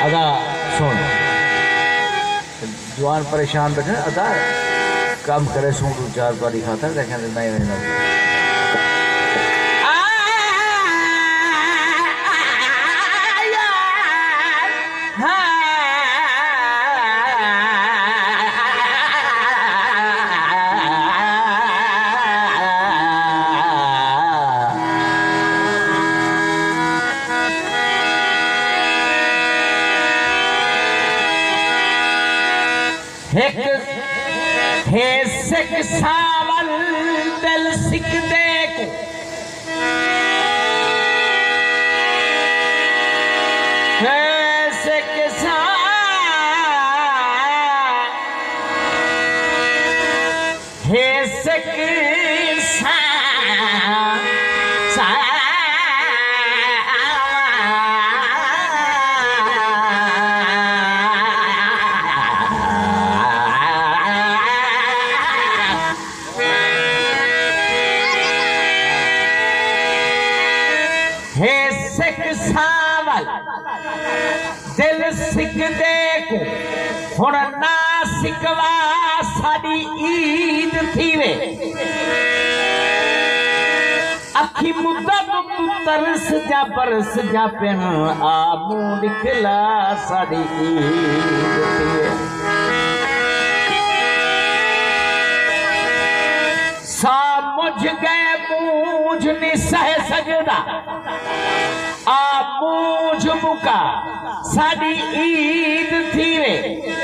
अदा सुन जवान परेशान बैठे अदा काम करे सूट चार बारी खाता देखें नहीं रहना सावल दिल सिक देखो ऐसे दिल सिक देखो हुण ना सिकवा साडी ईद थीवे अखी मुद्दा तू तरस जा बरस जा पिन आबू निकला साडी ईद थीवे सा मुझ गए मूझ निसह सजदा आप मूझ मुका साडी ईद थीवे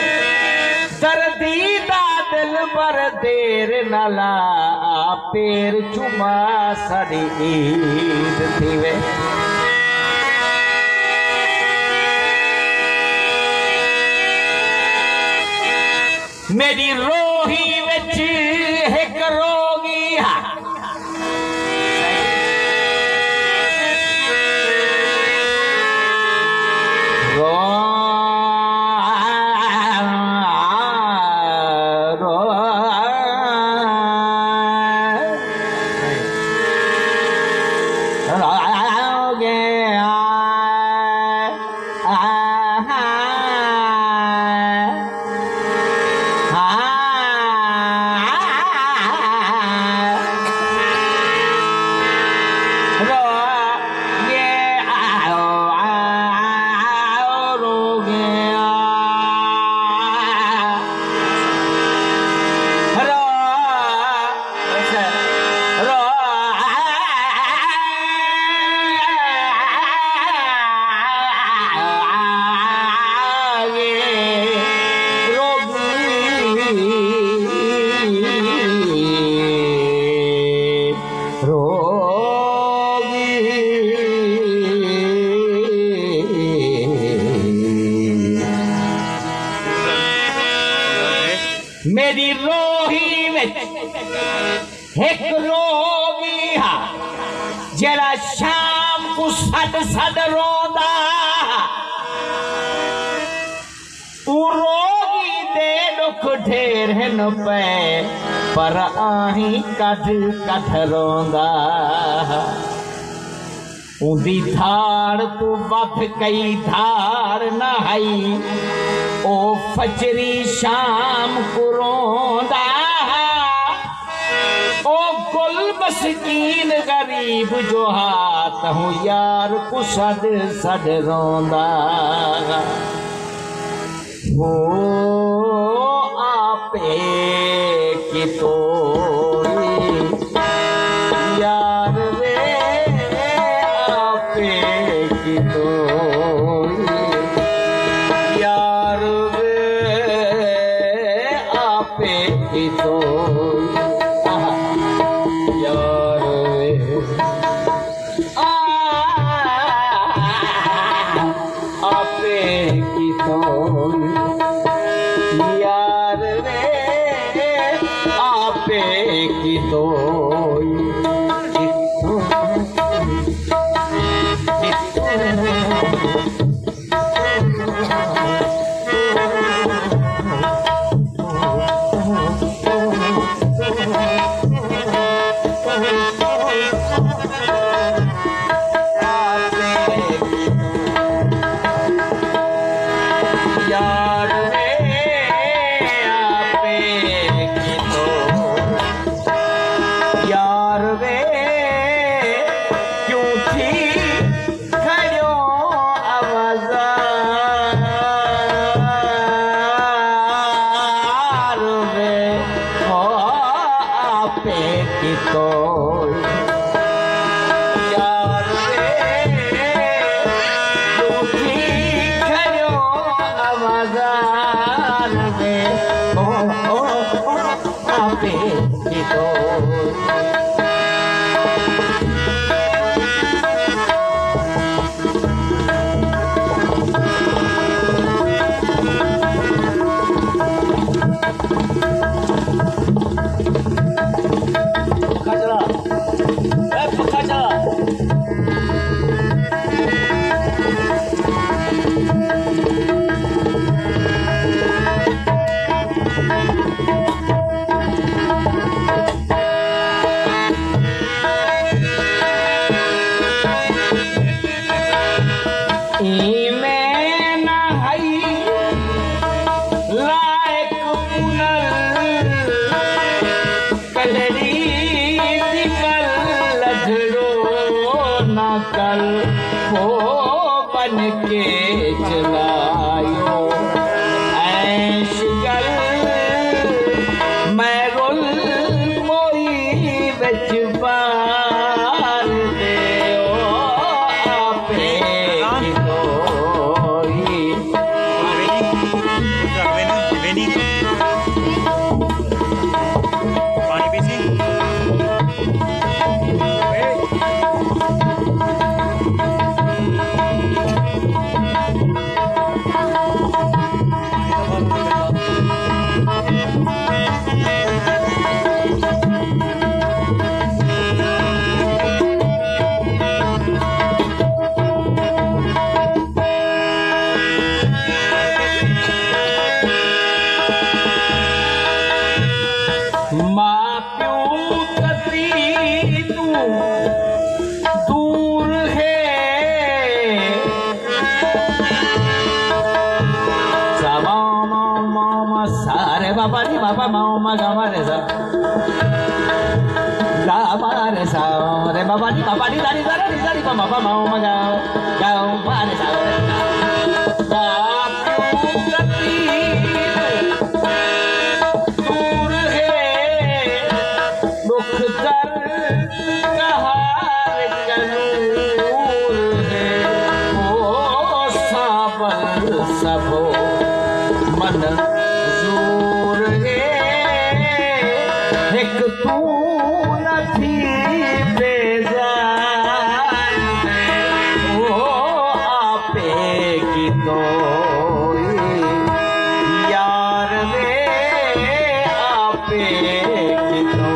दर्दीदा दिल पर देर नला पेर चुमा साडी ईद थीवे मेरी रोही विच एक रोगी हा मेरी रोही में एक रोगी हा जरा शाम को सद सद रोंदा रोगी दे दुख ढेर न पे पर आही कद कद रोंदा उदी धार तू वफ कई धार न हई ओ फजरी शाम को रोंदा ओ गुल मस्कीन गरीब जो हाथ हूँ यार को सद सद रोंदा वो आपे की तो यार रे यार रे आपे की तो यार रे आपे की तो यार रे आपे की तो Oh कल हो बन के चलायो ऐश गल मैं रोल मोई बिच बार दे आपे दूर है मामा सारे बाबा नी बाबा मामा गामा रे सा गामा रे सा रे बाबा नी दानी दानी बाबा मामा गाओ गाओ मारे सा दूर है दुख कर सबो मन जोर है एक तू नथी बेजान ओ आपे की तो यार रे आपे की तो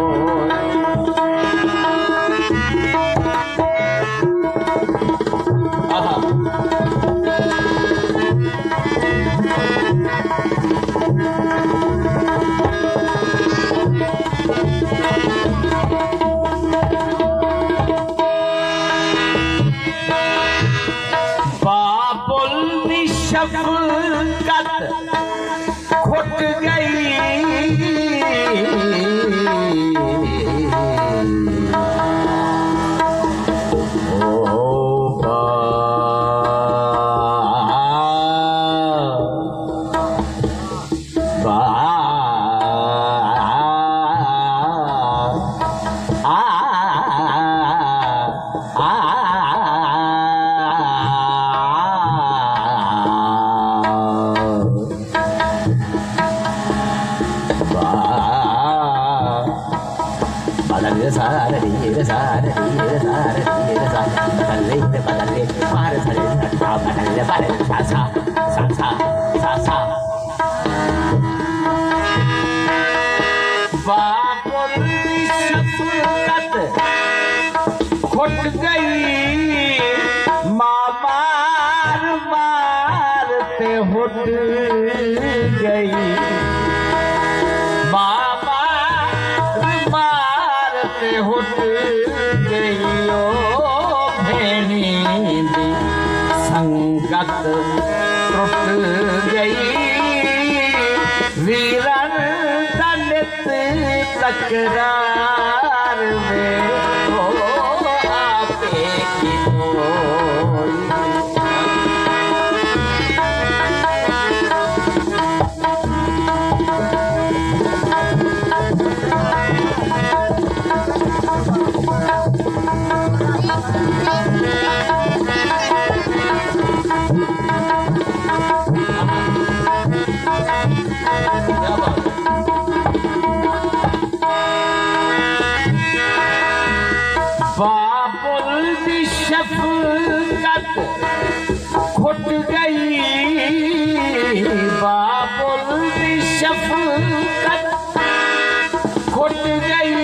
शफकत खुट गई ओ खुट गई मार मारते हुट गई मारते हुट गई ओ भेणी दी संगत टुट गई वीरन दलित तकरार में ओ आपे की बाबुल दी शफकत खुट गई बाबुल दी शफकत खुट गई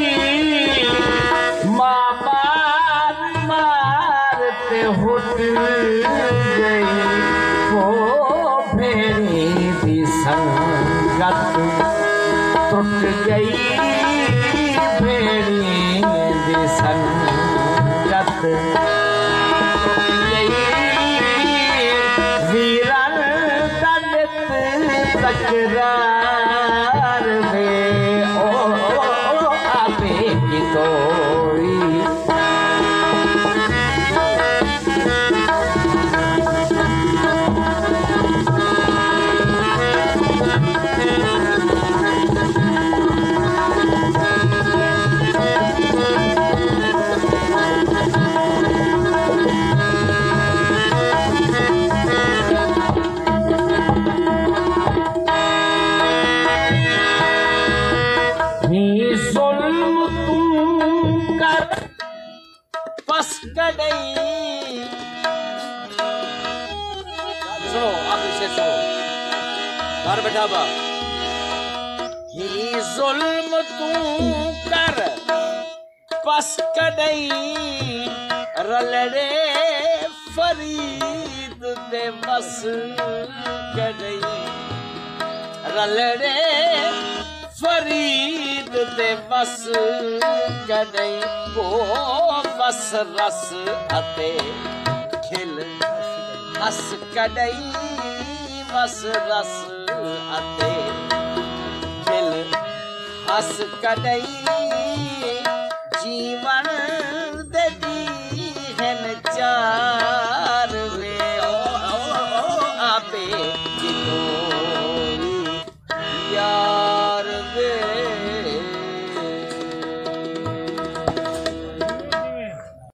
मार मारते हुट गई वो भेड़ी दी संगत टूट गई भेड़ी दी संगत वीरन दलित तकरार में ओ आपे की तोड़ी सुनो आखिरी शेर सुनो घर बैठा बा ही जुल्म तू कर पस कदई रलड़े फरीद दे बस कदई रलड़े फरीद दे बस कदई वो बस रस अते खिल हस कदई बस रस अते खिल हस कदई जीवन